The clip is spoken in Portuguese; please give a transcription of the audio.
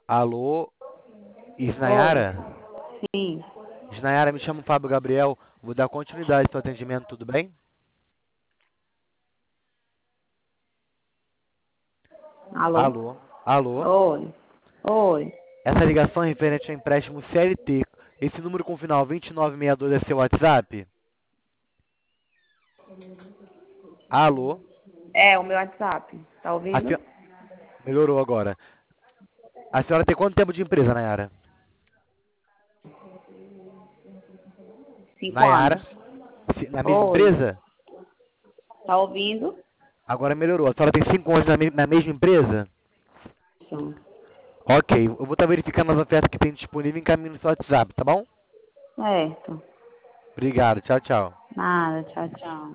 Alô, Oi, Isnayara? sim. Isnayara, me chamo Fábio Gabriel. Vou dar continuidade ao seu atendimento, tudo bem? Alô? Alô, alô. Oi, oi. Essa ligação é referente ao empréstimo CLT. Esse número com final 2962 é seu WhatsApp? Alô? É o meu WhatsApp. Tá A ouvindo? senhora... Melhorou agora. A senhora tem quanto tempo de empresa, Nayara? 5 anos. Nayara? Na mesma Oi, empresa? tá ouvindo? Agora melhorou. A senhora tem 5 anos na mesma empresa? Sim. Ok, eu vou estar verificando as ofertas que tem disponível e encaminho no seu WhatsApp, tá bom? Certo. Obrigado, tchau, tchau. Nada, tchau, tchau.